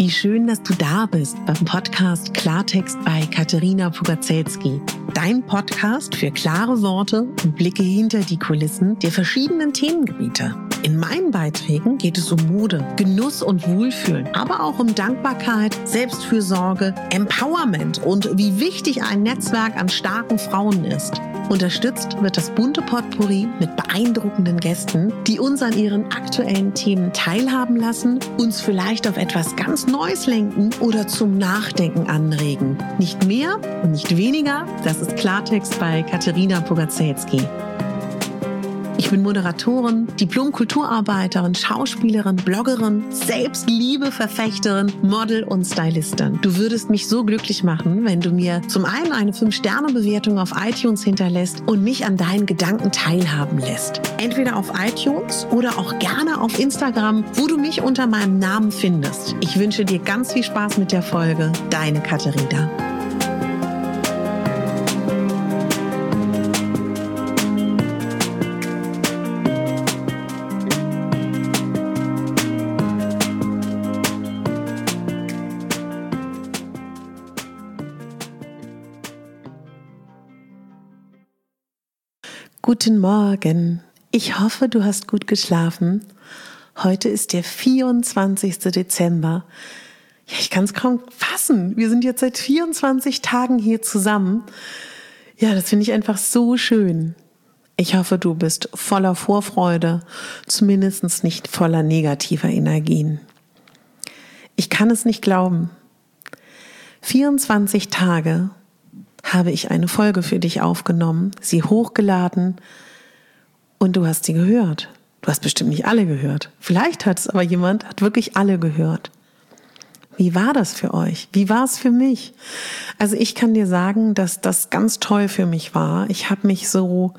Wie schön, dass du da bist beim Podcast Klartext bei Katerina Pugacelski. Dein Podcast für klare Worte und Blicke hinter die Kulissen der verschiedenen Themengebiete. In meinen Beiträgen geht es um Mode, Genuss und Wohlfühlen, aber auch um Dankbarkeit, Selbstfürsorge, Empowerment und wie wichtig ein Netzwerk an starken Frauen ist. Unterstützt wird das bunte Potpourri mit beeindruckenden Gästen, die uns an ihren aktuellen Themen teilhaben lassen, uns vielleicht auf etwas ganz Neues lenken oder zum Nachdenken anregen. Nicht mehr und nicht weniger, das ist Klartext bei Katerina Pugacelski. Ich bin Moderatorin, Diplom-Kulturarbeiterin, Schauspielerin, Bloggerin, Selbstliebe-Verfechterin, Model und Stylistin. Du würdest mich so glücklich machen, wenn du mir zum einen eine 5-Sterne-Bewertung auf iTunes hinterlässt und mich an deinen Gedanken teilhaben lässt. Entweder auf iTunes oder auch gerne auf Instagram, wo du mich unter meinem Namen findest. Ich wünsche dir ganz viel Spaß mit der Folge. Deine Katerina. Guten Morgen. Ich hoffe, du hast gut geschlafen. Heute ist der 24. Dezember. Ja, ich kann es kaum fassen. Wir sind jetzt seit 24 Tagen hier zusammen. Ja, das finde ich einfach so schön. Ich hoffe, du bist voller Vorfreude, zumindest nicht voller negativer Energien. Ich kann es nicht glauben. 24 Tage habe ich eine Folge für dich aufgenommen, sie hochgeladen und du hast sie gehört. Du hast bestimmt nicht alle gehört. Vielleicht hat wirklich alle gehört. Wie war das für euch? Wie war es für mich? Also ich kann dir sagen, dass das ganz toll für mich war. Ich hatte so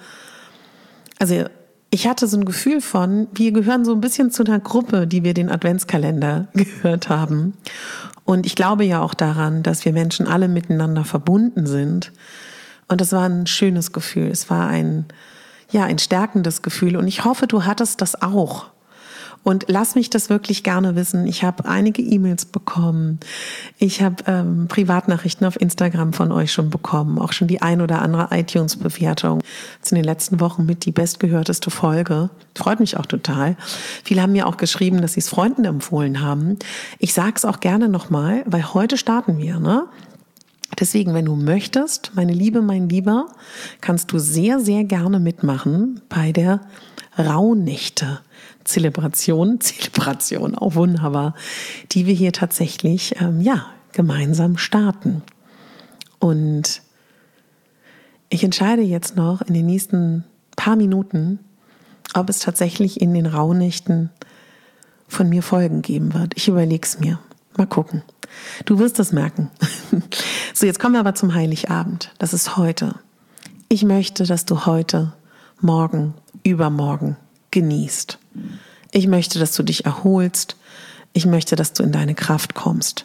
ein Gefühl von, wir gehören so ein bisschen zu einer Gruppe, die wir den Adventskalender gehört haben. Und ich glaube ja auch daran, dass wir Menschen alle miteinander verbunden sind. Und das war ein schönes Gefühl. Es war ein stärkendes Gefühl. Und ich hoffe, du hattest das auch. Und lass mich das wirklich gerne wissen. Ich habe einige E-Mails bekommen. Ich habe Privatnachrichten auf Instagram von euch schon bekommen. Auch schon die ein oder andere iTunes-Bewertung. Das ist in den letzten Wochen mit die bestgehörteste Folge. Freut mich auch total. Viele haben mir auch geschrieben, dass sie es Freunden empfohlen haben. Ich sage es auch gerne nochmal, weil heute starten wir, ne? Deswegen, wenn du möchtest, meine Liebe, mein Lieber, kannst du sehr, sehr gerne mitmachen bei der Rauhnächte-Zelebration, auch wunderbar, die wir hier tatsächlich gemeinsam starten. Und ich entscheide jetzt noch in den nächsten paar Minuten, ob es tatsächlich in den Rauhnächten von mir Folgen geben wird. Ich überlege es mir. Mal gucken. Du wirst es merken. So, jetzt kommen wir aber zum Heiligabend. Das ist heute. Ich möchte, dass du heute, morgen, übermorgen genießt. Ich möchte, dass du dich erholst. Ich möchte, dass du in deine Kraft kommst.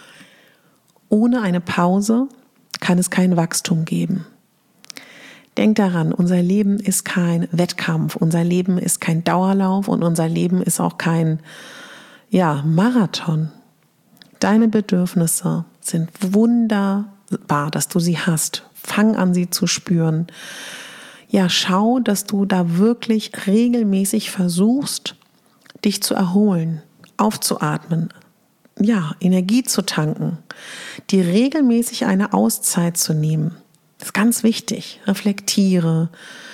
Ohne eine Pause kann es kein Wachstum geben. Denk daran, unser Leben ist kein Wettkampf, unser Leben ist kein Dauerlauf und unser Leben ist auch kein Marathon. Deine Bedürfnisse sind wunderbar, dass du sie hast. Fang an, sie zu spüren. Ja, schau, dass du da wirklich regelmäßig versuchst, dich zu erholen, aufzuatmen, Energie zu tanken, dir regelmäßig eine Auszeit zu nehmen. Das ist ganz wichtig. Reflektiere,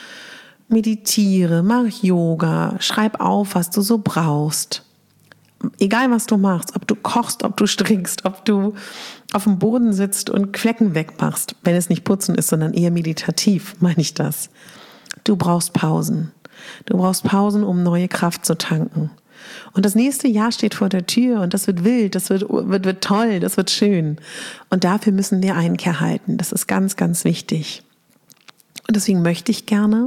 meditiere, mach Yoga, schreib auf, was du so brauchst. Egal, was du machst, ob du kochst, ob du strickst, ob du auf dem Boden sitzt und Flecken wegmachst, wenn es nicht putzen ist, sondern eher meditativ, meine ich das. Du brauchst Pausen. Du brauchst Pausen, um neue Kraft zu tanken. Und das nächste Jahr steht vor der Tür und das wird wild, das wird toll, das wird schön. Und dafür müssen wir Einkehr halten. Das ist ganz, ganz wichtig. Und deswegen möchte ich gerne,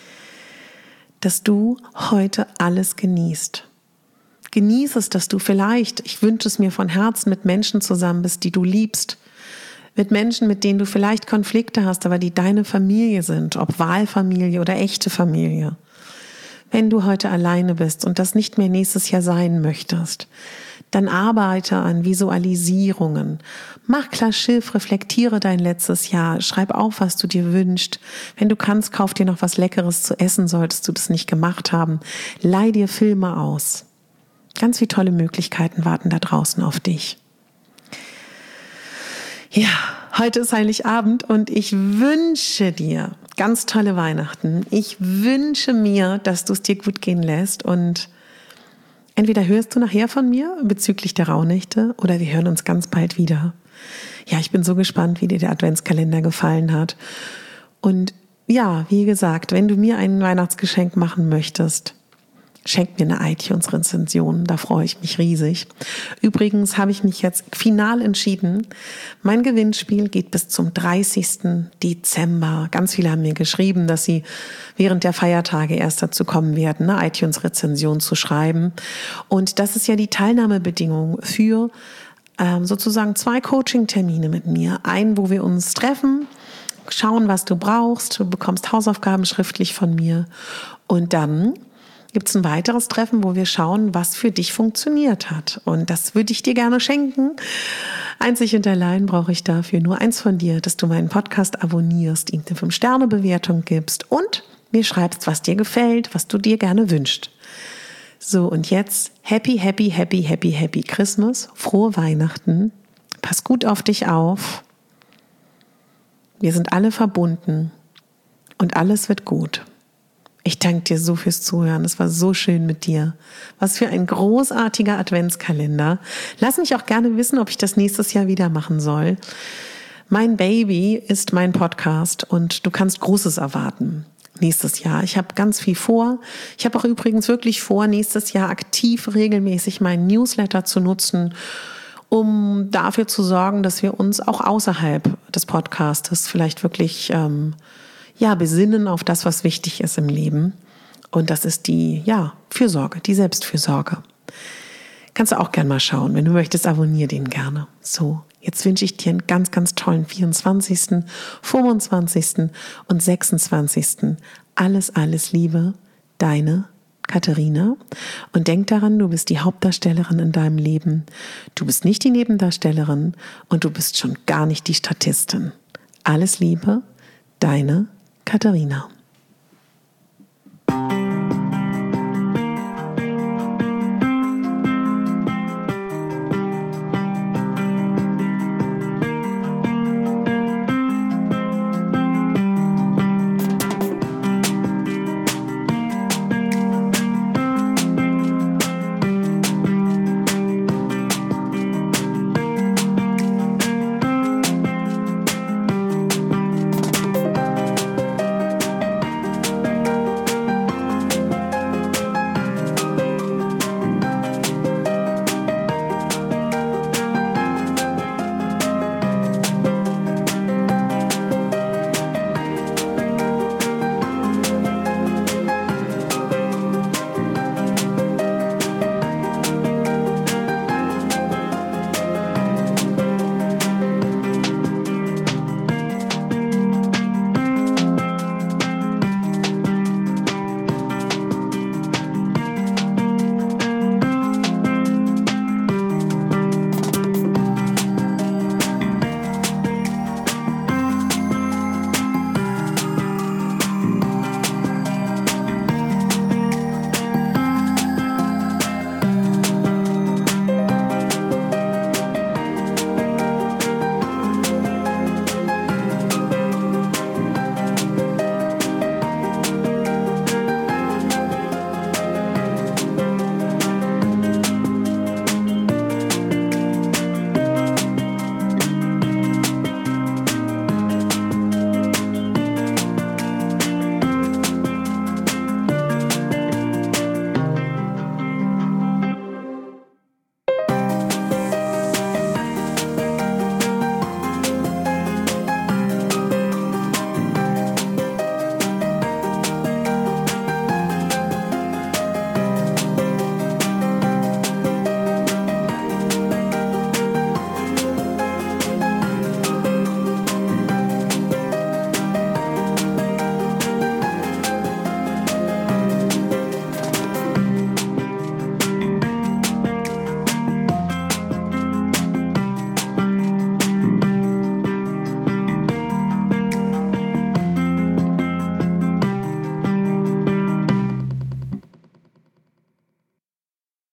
dass du heute alles genießt. Genieß es, dass du vielleicht, ich wünsche es mir von Herzen, mit Menschen zusammen bist, die du liebst. Mit Menschen, mit denen du vielleicht Konflikte hast, aber die deine Familie sind, ob Wahlfamilie oder echte Familie. Wenn du heute alleine bist und das nicht mehr nächstes Jahr sein möchtest, Dann arbeite an Visualisierungen. Mach klar Schiff, reflektiere dein letztes Jahr. Schreib auf, was du dir wünschst. Wenn du kannst, kauf dir noch was Leckeres zu essen, solltest du das nicht gemacht haben. Leih dir Filme aus. Ganz viele tolle Möglichkeiten warten da draußen auf dich. Ja, heute ist Heiligabend und ich wünsche dir ganz tolle Weihnachten. Ich wünsche mir, dass du es dir gut gehen lässt und entweder hörst du nachher von mir bezüglich der Rauhnächte oder wir hören uns ganz bald wieder. Ja, ich bin so gespannt, wie dir der Adventskalender gefallen hat. Und ja, wie gesagt, wenn du mir ein Weihnachtsgeschenk machen möchtest, schenk mir eine iTunes-Rezension, da freue ich mich riesig. Übrigens habe ich mich jetzt final entschieden. Mein Gewinnspiel geht bis zum 30. Dezember. Ganz viele haben mir geschrieben, dass sie während der Feiertage erst dazu kommen werden, eine iTunes-Rezension zu schreiben. Und das ist ja die Teilnahmebedingung für sozusagen 2 Coaching-Termine mit mir. Einen, wo wir uns treffen, schauen, was du brauchst. Du bekommst Hausaufgaben schriftlich von mir. Und dann gibt es ein weiteres Treffen, wo wir schauen, was für dich funktioniert hat. Und das würde ich dir gerne schenken. Einzig und allein brauche ich dafür nur eins von dir, dass du meinen Podcast abonnierst, ihm eine 5-Sterne-Bewertung gibst und mir schreibst, was dir gefällt, was du dir gerne wünschst. So, und jetzt happy, happy, happy, happy, happy Christmas, frohe Weihnachten, pass gut auf dich auf. Wir sind alle verbunden und alles wird gut. Ich danke dir so fürs Zuhören. Es war so schön mit dir. Was für ein großartiger Adventskalender. Lass mich auch gerne wissen, ob ich das nächstes Jahr wieder machen soll. Mein Baby ist mein Podcast und du kannst Großes erwarten nächstes Jahr. Ich habe ganz viel vor. Ich habe auch übrigens wirklich vor, nächstes Jahr aktiv regelmäßig meinen Newsletter zu nutzen, um dafür zu sorgen, dass wir uns auch außerhalb des Podcastes vielleicht wirklich besinnen auf das, was wichtig ist im Leben. Und das ist die Fürsorge, die Selbstfürsorge. Kannst du auch gerne mal schauen. Wenn du möchtest, abonniere den gerne. So, jetzt wünsche ich dir einen ganz, ganz tollen 24., 25. und 26. Alles Liebe, deine Katharina. Und denk daran, du bist die Hauptdarstellerin in deinem Leben. Du bist nicht die Nebendarstellerin und du bist schon gar nicht die Statistin. Alles Liebe, deine Katharina.